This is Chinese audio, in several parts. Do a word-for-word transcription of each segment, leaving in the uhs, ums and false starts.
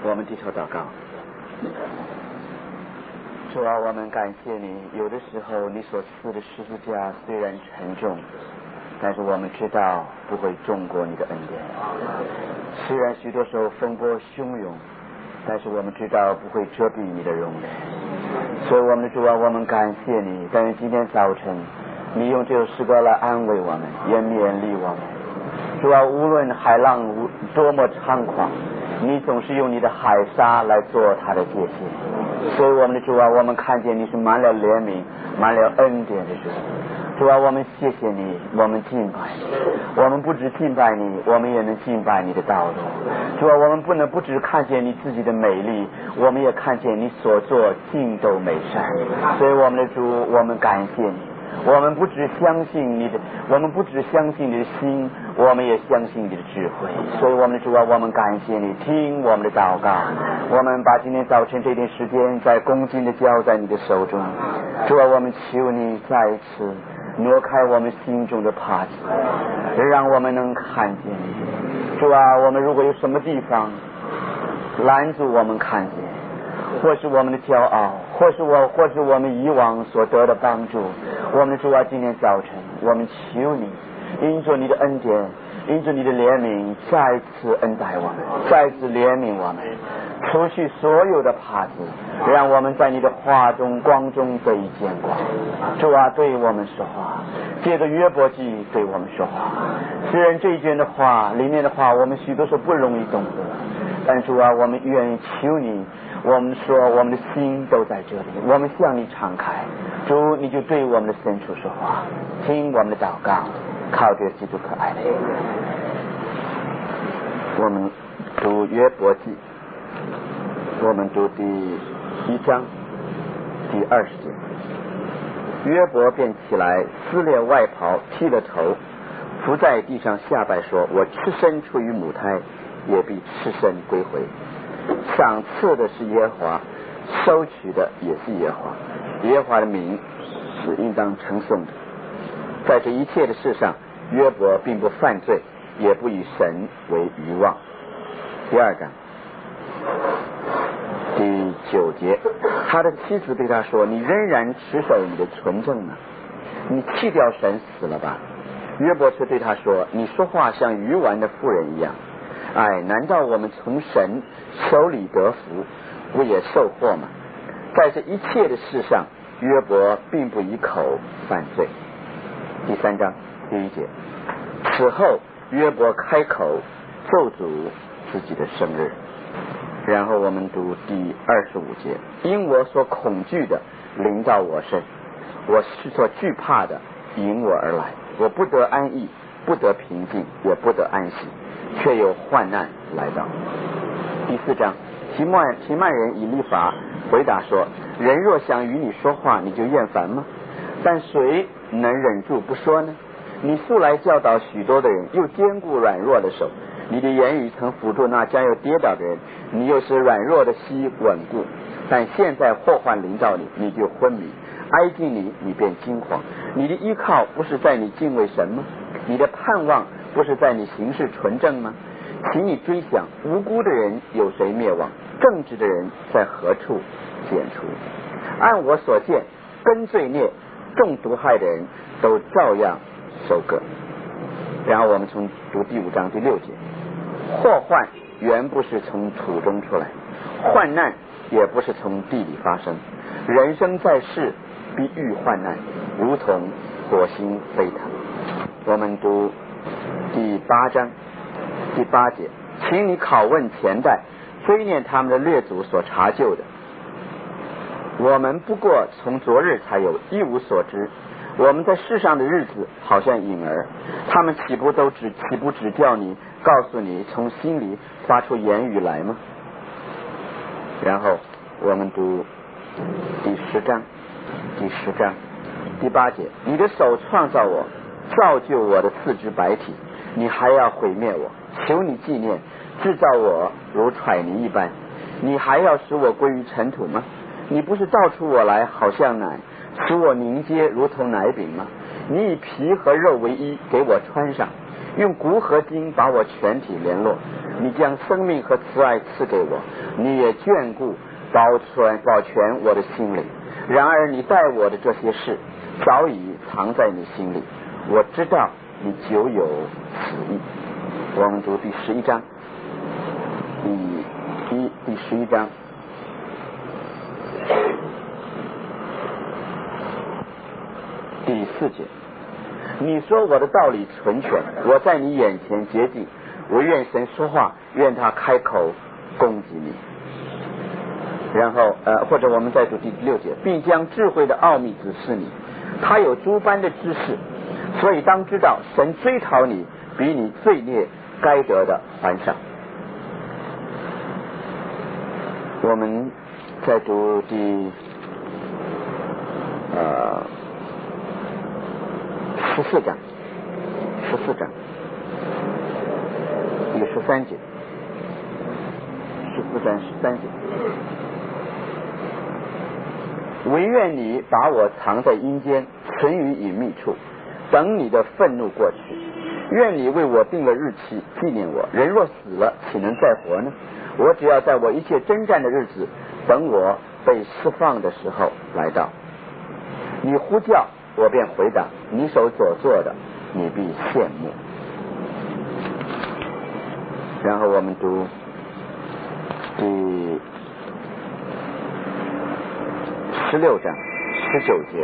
我们低头祷告。主啊，我们感谢你，有的时候你所赐的十字架虽然沉重，但是我们知道不会重过你的恩典。虽然许多时候风波汹涌，但是我们知道不会遮蔽你的容颜。所以我们的主啊，我们感谢你。但是今天早晨你用这首诗歌来安慰我们，也勉励我们。主啊，无论海浪多么猖狂，你总是用你的海沙来做它的界限。所以我们的主啊，我们看见你是满了怜悯满了恩典的主。主啊，我们谢谢你，我们敬拜你。我们不只敬拜你，我们也能敬拜你的道路。主啊，我们不能不只看见你自己的美丽，我们也看见你所做尽都美善。所以我们的主，我们感谢你。我们不只相信你的，我们不只相信你的心，我们也相信你的智慧。所以我们的主啊，我们感谢你，听我们的祷告。我们把今天早晨这点时间在恭敬的交在你的手中。主啊，我们求你再一次挪开我们心中的帕子，让我们能看见你。主啊，我们如果有什么地方拦阻我们看见，或是我们的骄傲，或是我或是我们以往所得的帮助，我们的主啊，今天早晨我们求你因着你的恩典，因着你的怜悯，再次恩待我们，再次怜悯我们，除去所有的帕子，让我们在你的话中光中得以见光。主啊，对我们说话，借着约伯记对我们说话。虽然这一卷的话里面的话我们许多时候不容易懂得，但主啊，我们愿意求你，我们说我们的心都在这里，我们向你敞开。主，你就对我们的深处说话，听我们的祷告，靠着基督可爱的。我们读约伯记，我们读第一章第二十节。约伯便起来，撕裂外袍，剃了头，伏在地上下拜说：我赤身出于母胎，也必赤身归回。赏赐的是耶和华，收取的也是耶和华。耶和华的名是应当称颂的。在这一切的事上，约伯并不犯罪，也不以神为愚妄。第二章第九节，他的妻子对他说：你仍然持守你的纯正呢？你弃掉神死了吧？约伯却对他说：你说话像愚顽的妇人一样。哎，难道我们从神手里得福，不也受祸吗？在这一切的事上，约伯并不以口犯罪。第三章第一节，此后约伯开口咒诅自己的生日。然后我们读第二十五节，因我所恐惧的临到我身，我是所惧怕的引我而来，我不得安逸，不得平静，也不得安息，却有患难来到。第四章，提曼提曼人以利法回答说：人若想与你说话，你就厌烦吗？但谁能忍住不说呢？你素来教导许多的人，又坚固软弱的手，你的言语曾辅助那将要跌倒的人，你又是软弱的膝稳固。但现在祸患临到你，你就昏迷，挨近你，你便惊慌。你的依靠不是在你敬畏神吗？你的盼望不是在你行事纯正吗？请你追想，无辜的人有谁灭亡？正直的人在何处剪除？按我所见，根罪孽重毒害的人都照样收割。然后我们从读第五章第六节，祸患原不是从土中出来，患难也不是从地里发生。人生在世，必遇患难，如同火星飞腾。我们读第八章第八节，请你拷问前代，追念他们的列祖所查究的。我们不过从昨日才有，一无所知。我们在世上的日子好像影儿，他们岂不都只岂不只叫你告诉你从心里发出言语来吗？然后我们读第十章第十章第八节，你的手创造我，造就我的四肢百体，你还要毁灭我，求你纪念，制造我如揣泥一般，你还要使我归于尘土吗？你不是倒出我来好像奶，使我凝结如同奶饼吗？你以皮和肉为衣，给我穿上，用骨和筋把我全体联络。你将生命和慈爱赐给我， 你也眷顾保全保全我的心里。然而你待我的这些事早已藏在你心里，我知道你久有此意。我们读第十一章，第一第十一章第四节，你说我的道理纯全，我在你眼前洁净，我愿神说话，愿他开口攻击你。然后呃，或者我们再读第六节，并将智慧的奥秘指示你，他有诸般的知识，所以当知道神追讨你，比你罪孽该得的还上。我们再读第呃十四章，十四章第十三节，十四章十三节。唯愿你把我藏在阴间，存于隐秘处，等你的愤怒过去。愿你为我定了日期，纪念我。人若死了，岂能再活呢？我只要在我一切征战的日子，等我被释放的时候来到。你呼叫，我便回答；你手所做的，你必羡慕。然后我们读第十六章十九节，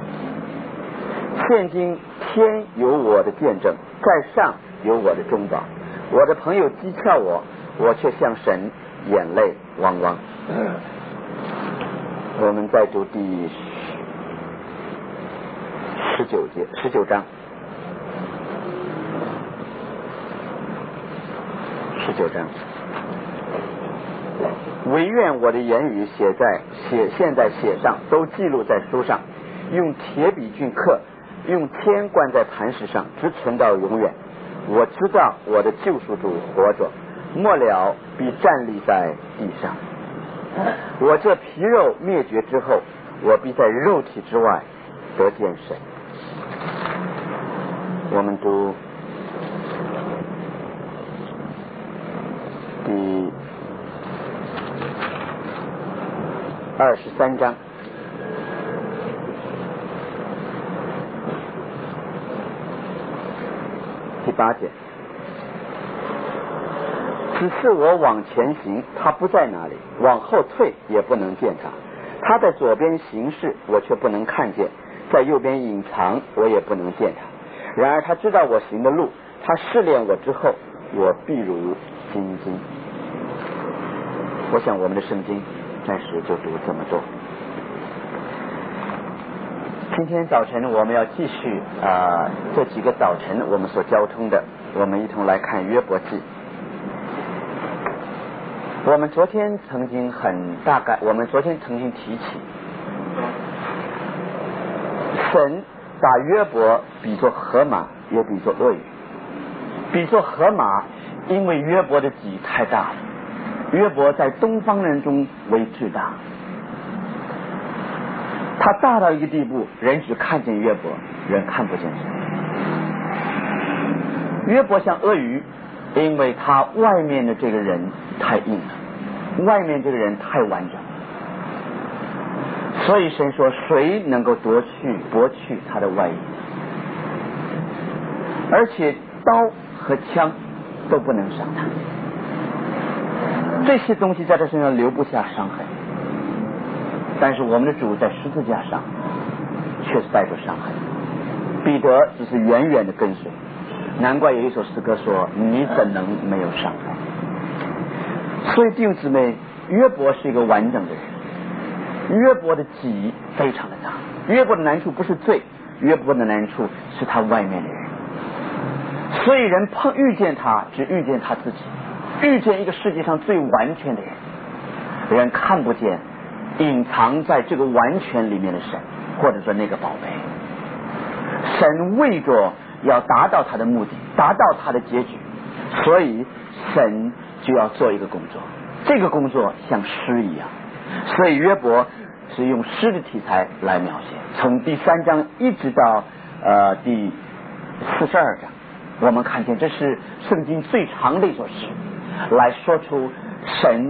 现今天有我的见证，在上有我的中保。我的朋友讥诮我，我却向神眼泪汪汪。我们再读第十九节十九章十九章，唯愿我的言语写在写现在写上，都记录在书上，用铁笔镌刻，用铅灌在磐石上，直存到永远。我知道我的救赎主活着，末了必站立在地上。我这皮肉灭绝之后，我必在肉体之外得见神。我们读第二十三章第八节，只是我往前行，他不在那里；往后退，也不能见他。他在左边行事，我却不能看见；在右边隐藏，我也不能见他。然而他知道我行的路，他试炼我之后，我必如金晶。我想我们的圣经暂时就读这么多。今天早晨我们要继续啊、呃，这几个早晨我们所交通的，我们一同来看约伯记。我们昨天曾经很大概，我们昨天曾经提起，神把约伯比作河马，也比作鳄鱼。比作河马，因为约伯的己太大了，约伯在东方人中为至大，他大到一个地步，人只看见约伯，人看不见神。约伯像鳄鱼，因为他外面的这个人太硬了，外面这个人太完整了，所以神说谁能够夺去夺去他的外衣，而且刀和枪都不能伤他，这些东西在他身上留不下伤痕。但是我们的主在十字架上却是带着伤痕，彼得只是远远的跟随，难怪有一首诗歌说你怎能没有伤痕。所以弟兄姊妹，约伯是一个完整的人，约伯的己非常的大，约伯的难处不是罪，约伯的难处是他外面的人。所以人碰遇见他，只遇见他自己，遇见一个世界上最完全的人，人看不见隐藏在这个完全里面的神，或者说那个宝贝。神为着要达到他的目的，达到他的结局，所以神就要做一个工作，这个工作像诗一样。所以约伯是用诗的题材来描写，从第三章一直到呃第四十二章，我们看见这是圣经最长的一首诗，来说出神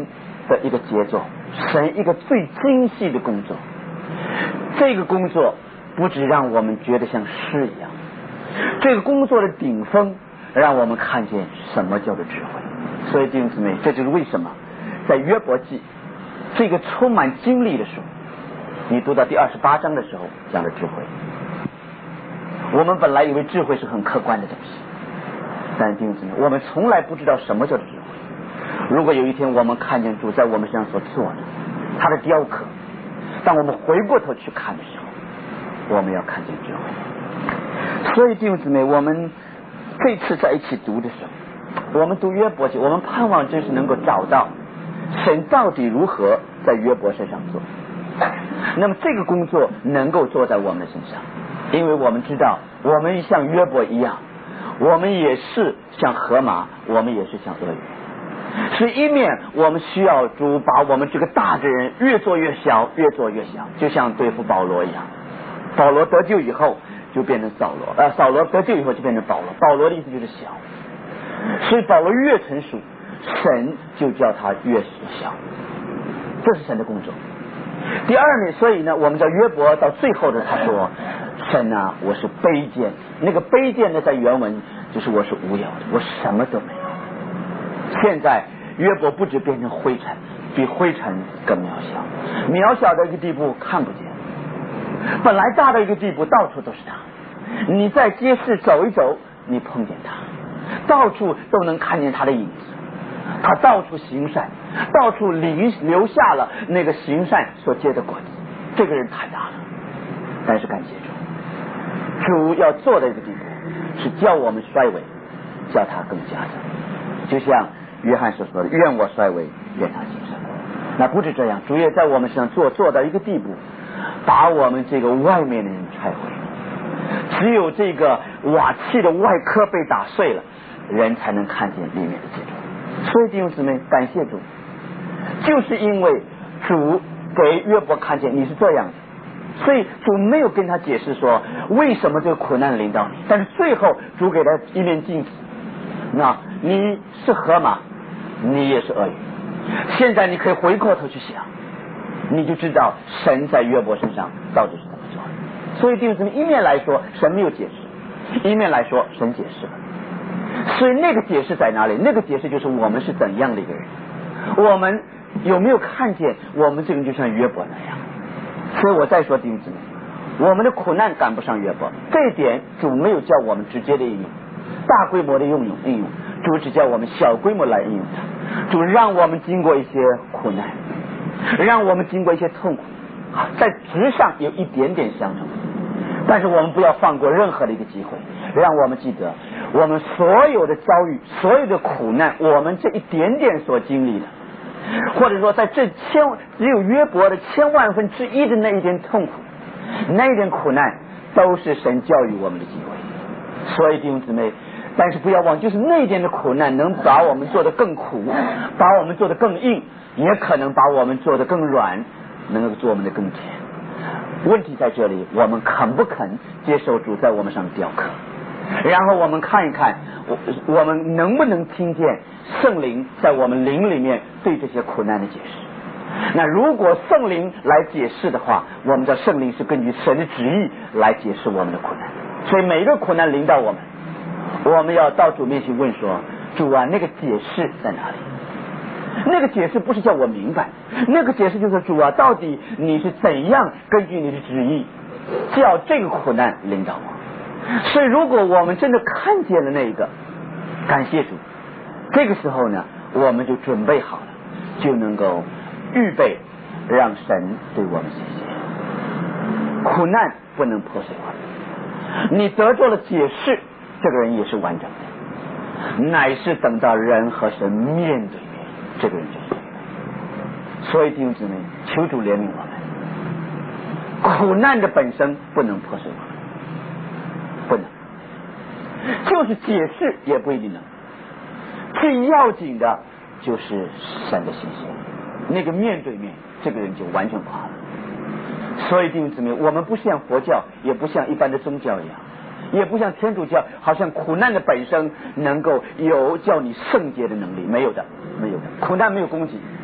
的一个杰作，神一个最精细的工作。这个工作不只让我们觉得像诗一样，这个工作的顶峰让我们看见什么叫做智慧。所以弟兄姊妹，这就是为什么在约伯记这个充满经历的书，你读到第二十八章的时候讲的智慧。我们本来以为智慧是很客观的东西，但是弟兄姊妹，我们从来不知道什么叫做智慧。如果有一天我们看见主在我们身上所做的他的雕刻，当我们回过头去看的时候，我们要看见智慧。所以弟兄姊妹，我们这次在一起读的时候，我们读约伯记，我们盼望真是能够找到神到底如何在约伯身上做。那么这个工作能够做在我们身上，因为我们知道我们像约伯一样，我们也是像河马，我们也是像鳄鱼。所以一面我们需要主把我们这个大的人越做越小，越做越小，就像对付保罗一样。保罗得救以后就变成扫罗，呃，扫罗得救以后就变成保罗，保罗的意思就是小。所以保罗越成熟，神就叫他越小，这是神的工作。第二面，所以呢，我们叫约伯到最后的他说，神啊，我是卑贱。那个卑贱呢，在原文就是我是无有的，我什么都没有。现在约伯不止变成灰尘，比灰尘更渺小，渺小的一个地步看不见，本来大的一个地步到处都是他。你在街市走一走，你碰见他，到处都能看见他的影子。他到处行善，到处留留下了那个行善所结的果子。这个人太大了，但是感谢主，主要做的这个地步是叫我们衰微，叫他更加的，就像约翰所说的，愿我衰微，愿他兴盛。那不止这样，主也在我们身上做做到一个地步，把我们这个外面的人拆毁。只有这个瓦器的外壳被打碎了，人才能看见里面的结构。所以弟兄姊妹，感谢主，就是因为主给约伯看见你是这样的，所以主没有跟他解释说为什么这个苦难临到你，但是最后主给他一面镜子，那你是河马，你也是鳄鱼。现在你可以回过头去想，你就知道神在约伯身上到底是怎么做的。所以弟兄姊妹，一面来说神没有解释，一面来说神解释了。所以那个解释在哪里？那个解释就是我们是怎样的一个人，我们有没有看见我们这个人就像约伯那样。所以我再说弟兄姊妹，我们的苦难赶不上约伯，这一点主没有叫我们直接的应用，大规模的应用应用，主只叫我们小规模来应用它。主让我们经过一些苦难，让我们经过一些痛苦，在值上有一点点相同，但是我们不要放过任何的一个机会，让我们记得我们所有的遭遇，所有的苦难，我们这一点点所经历的，或者说在这千只有约伯的千万分之一的那一点痛苦，那一点苦难，都是神教育我们的机会。所以弟兄姊妹，但是不要忘，就是那一点的苦难能把我们做得更苦，把我们做得更硬，也可能把我们做得更软，能够做我们的更甜。问题在这里，我们肯不肯接受主在我们上雕刻，然后我们看一看我我们能不能听见圣灵在我们灵里面对这些苦难的解释。那如果圣灵来解释的话，我们的圣灵是根据神的旨意来解释我们的苦难。所以每一个苦难临到我们，我们要到主面前问说，主啊，那个解释在哪里？那个解释不是叫我明白，那个解释就是主啊，到底你是怎样根据你的旨意叫这个苦难临到我。所以如果我们真的看见了那个，感谢主，这个时候呢，我们就准备好了，就能够预备让神对我们显现。苦难不能破碎我们，你得着了解释，这个人也是完整的，乃是等到人和神面对面，这个人就是。所以弟兄姊妹，求主怜悯我们，苦难的本身不能破碎我们，不能，就是解释也不一定能。最要紧的就是神的信心，那个面对面，这个人就完全垮了。所以弟兄姊妹，我们不像佛教，也不像一般的宗教一样，也不像天主教，好像苦难的本身能够有叫你圣洁的能力，没有的，没有的。苦难没有攻击，